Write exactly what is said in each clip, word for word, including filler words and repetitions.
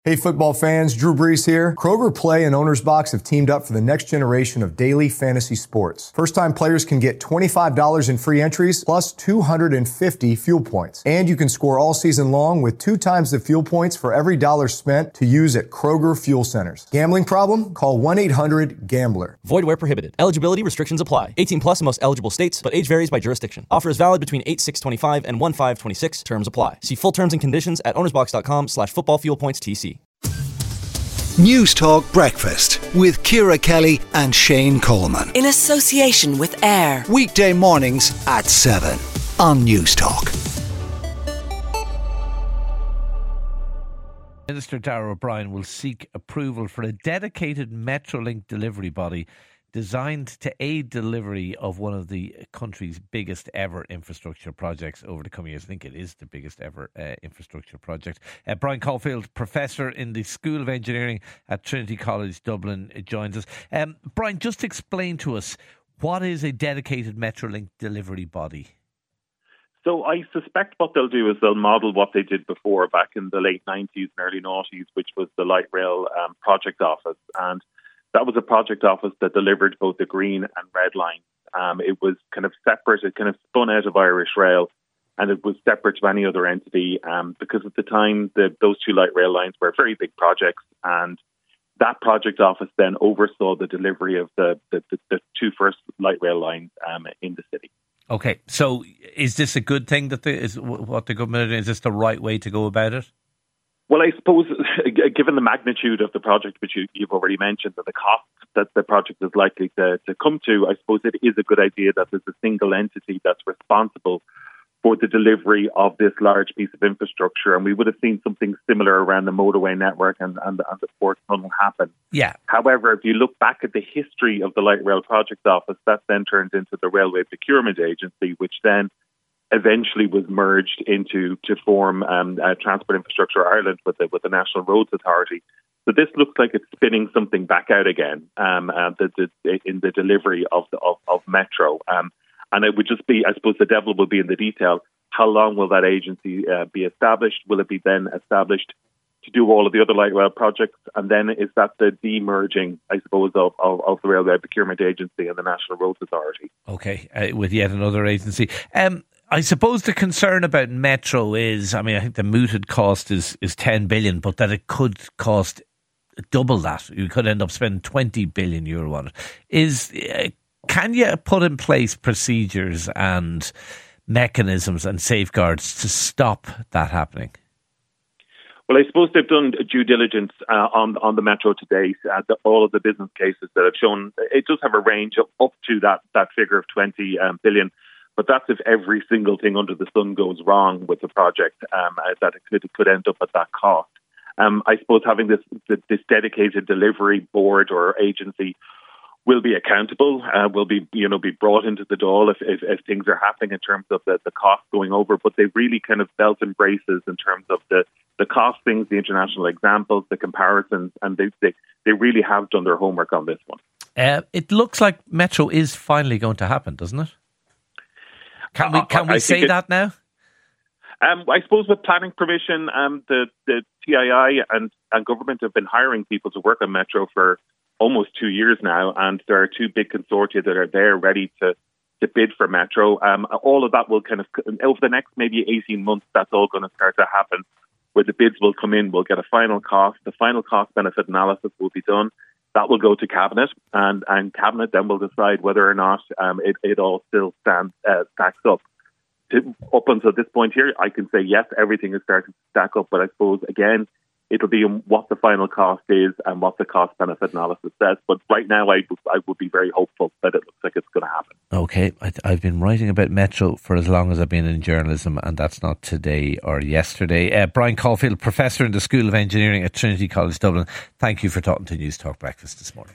Hey football fans, Drew Brees here. Kroger Play and Owner's Box have teamed up for the next generation of daily fantasy sports. First-time players can get twenty-five dollars in free entries plus two hundred fifty fuel points. And you can score all season long with two times the fuel points for every dollar spent to use at Kroger Fuel Centers. Gambling problem? Call one eight hundred gambler. Void where prohibited. Eligibility restrictions apply. eighteen plus in most eligible states, but age varies by jurisdiction. Offer is valid between eight six twenty-five and one five twenty-six. Terms apply. See full terms and conditions at ownersbox.com slash football fuel points TC. News Talk Breakfast with Ciara Kelly and Shane Coleman. In association with AIR. Weekday mornings at seven on News Talk. Minister Darragh O'Brien will seek approval for a dedicated Metrolink delivery body designed to aid delivery of one of the country's biggest ever infrastructure projects over the coming years. I think it is the biggest ever uh, infrastructure project. Uh, Brian Caulfield, Professor in the School of Engineering at Trinity College Dublin, joins us. Um, Brian, just explain to us, what is a dedicated Metrolink delivery body? So I suspect what they'll do is they'll model what they did before back in the late nineties and early noughties, which was the Light Rail um, Project Office. And that was a project office that delivered both the green and red lines. Um, it was kind of separate. It kind of spun out of Irish Rail, and it was separate to any other entity um, because at the time, the, those two light rail lines were very big projects, and that project office then oversaw the delivery of the, the, the, the two first light rail lines um, in the city. Okay, so is this a good thing that the, is what the government is? Is this the right way to go about it? Well, I suppose, given the magnitude of the project, which you, you've already mentioned, and the cost that the project is likely to, to come to, I suppose it is a good idea that there's a single entity that's responsible for the delivery of this large piece of infrastructure. And we would have seen something similar around the motorway network and, and, and the Port Tunnel happen. Yeah. However, if you look back at the history of the Light Rail Project Office, that then turned into the Railway Procurement Agency, which then eventually was merged into to form um, uh, Transport Infrastructure Ireland with the, with the National Roads Authority. So this looks like it's spinning something back out again um, uh, the, the, in the delivery of the, of, of Metro. Um, and it would just be, I suppose the devil will be in the detail. How long will that agency uh, be established? Will it be then established to do all of the other light rail projects? And then is that the demerging, I suppose, of, of, of the Railway Procurement Agency and the National Roads Authority? Okay, uh, with yet another agency. Um, I suppose the concern about Metro is, I mean, I think the mooted cost is, is ten billion, but that it could cost double that. You could end up spending twenty billion euro on it. Is, uh, can you put in place procedures and mechanisms and safeguards to stop that happening? Well, I suppose they've done due diligence uh, on on the Metro to date. Uh, the, all of the business cases that have shown, it does have a range of up to that, that figure of twenty um, billion. But that's if every single thing under the sun goes wrong with the project, um, that it could, it could end up at that cost. Um, I suppose having this this dedicated delivery board or agency will be accountable, uh, will be you know be brought into the doll if, if, if things are happening in terms of the, the cost going over. But they really kind of belt and braces in terms of the, the costings, the international examples, the comparisons, and they, they, they really have done their homework on this one. Uh, it looks like Metro is finally going to happen, doesn't it? Can we can we say it, that now? Um, I suppose with planning permission, um, the, the T I I and, and government have been hiring people to work on Metro for almost two years now, and there are two big consortia that are there ready to, to bid for Metro. Um, all of that will kind of, over the next maybe eighteen months, that's all going to start to happen, where the bids will come in, we'll get a final cost, the final cost benefit analysis will be done. That will go to Cabinet, and, and Cabinet then will decide whether or not um, it, it all still stands uh, stacks up. To, up until this point here, I can say, yes, everything is starting to stack up, but I suppose, again, it'll be what the final cost is and what the cost-benefit analysis says. But right now, I, I would be very hopeful that it looks like it's going to happen. Okay, I, I've been writing about Metro for as long as I've been in journalism, and that's not today or yesterday. Uh, Brian Caulfield, Professor in the School of Engineering at Trinity College Dublin, thank you for talking to News Talk Breakfast this morning.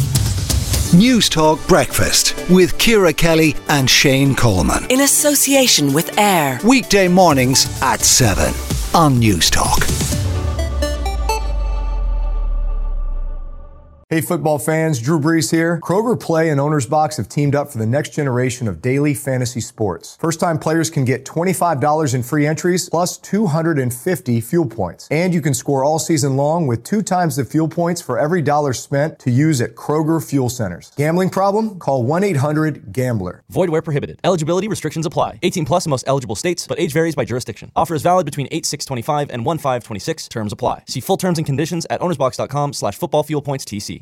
News Talk Breakfast with Ciara Kelly and Shane Coleman. In association with AIR. Weekday mornings at seven on News Talk. Hey football fans, Drew Brees here. Kroger Play and Owner's Box have teamed up for the next generation of daily fantasy sports. First-time players can get twenty-five dollars in free entries plus two hundred fifty fuel points. And you can score all season long with two times the fuel points for every dollar spent to use at Kroger Fuel Centers. Gambling problem? Call one eight hundred gambler. Void where prohibited. Eligibility restrictions apply. eighteen plus in most eligible states, but age varies by jurisdiction. Offer is valid between eight six twenty-five and one five twenty-six. Terms apply. See full terms and conditions at ownersbox.com slash football fuel points TC.